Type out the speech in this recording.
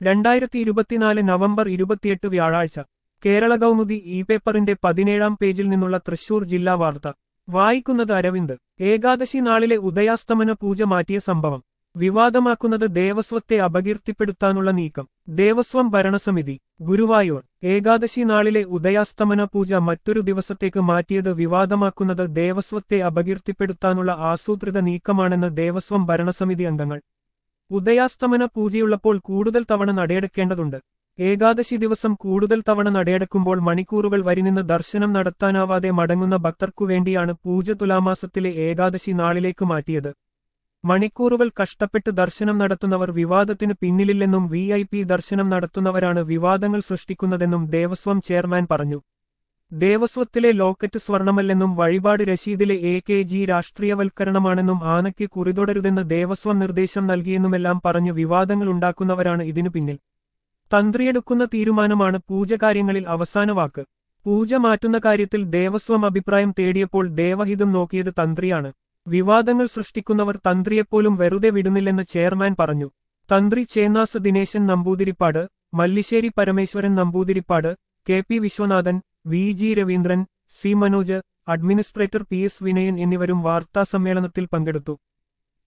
2024 November 28 വ്യാഴാഴ്ച Kerala Kaumudi E പേപ്പറിന്റെ 17-ാം പേജിൽ നിന്നുള്ള തൃശൂർ ജില്ലാ വാർത്ത വായിക്കുന്നത് അരവിന്ദ്. ഏകാദശി നാളിലെ ഉദയാസ്തമന പൂജ മാറ്റിയ സംഭവം വിവാദമാക്കുന്നത് ദേവസ്വത്തെ അപകീർത്തിപ്പെടുത്താനുള്ള നീക്കം. ദേവസ്വം ഭരണസമിതി ഗുരുവായൂർ. ഏകാദശി നാളിലെ ഉദയാസ്തമന പൂജ മറ്റൊരു ദിവസത്തേക്ക് മാറ്റിയത് വിവാദമാക്കുന്നത് ദേവസ്വത്തെ അപകീർത്തിപ്പെടുത്താനുള്ള ആസൂത്രിത നീക്കമാണെന്ന് ദേവസ്വം ഭരണസമിതി അംഗങ്ങൾ. ഉദയാസ്തമന പൂജയുള്ളപ്പോൾ കൂടുതൽ തവണ നടയടക്കേണ്ടതുണ്ട്. ഏകാദശി ദിവസം കൂടുതൽ തവണ നടയടക്കുമ്പോൾ മണിക്കൂറുകൾ വരിനിന്ന് ദർശനം നടത്താനാവാതെ മടങ്ങുന്ന ഭക്തർക്കുവേണ്ടിയാണ് പൂജ തുലാമാസത്തിലെ ഏകാദശി നാളിലേക്ക് മാറ്റിയത്. മണിക്കൂറുകൾ കഷ്ടപ്പെട്ട് ദർശനം നടത്തുന്നവർ വിവാദത്തിന് പിന്നിലില്ലെന്നും VIP ദർശനം നടത്തുന്നവരാണ് വിവാദങ്ങൾ സൃഷ്ടിക്കുന്നതെന്നും ദേവസ്വം ചെയർമാൻ പറഞ്ഞു. ദേവസ്വത്തിലെ ലോക്കറ്റ് സ്വർണമല്ലെന്നും വഴിപാട് രശീദിലെ AKG രാഷ്ട്രീയവൽക്കരണമാണെന്നും ആനയ്ക്ക് കുറിതൊടരുതെന്ന് ദേവസ്വം നിർദ്ദേശം നൽകിയെന്നുമെല്ലാം പറഞ്ഞ് വിവാദങ്ങളുണ്ടാക്കുന്നവരാണ് ഇതിനു പിന്നിൽ. തന്ത്രിയെടുക്കുന്ന തീരുമാനമാണ് പൂജകാര്യങ്ങളിൽ അവസാന വാക്ക്. പൂജ മാറ്റുന്ന കാര്യത്തിൽ ദേവസ്വം അഭിപ്രായം തേടിയപ്പോൾ ദേവഹിതം നോക്കിയത് തന്ത്രിയാണ്. വിവാദങ്ങൾ സൃഷ്ടിക്കുന്നവർ തന്ത്രിയെപ്പോലും വെറുതെ വിടുന്നില്ലെന്ന് ചെയർമാൻ പറഞ്ഞു. തന്ത്രി Chennas Dineshan Namboothiripad, Mallisseri Parameswaran Namboothiripad, KP Viswanathan, VG Raveendran, C Manoj, administrator PS Vinayan എന്നിവരും വാർത്താസമ്മേളനത്തിൽ പങ്കെടുത്തു.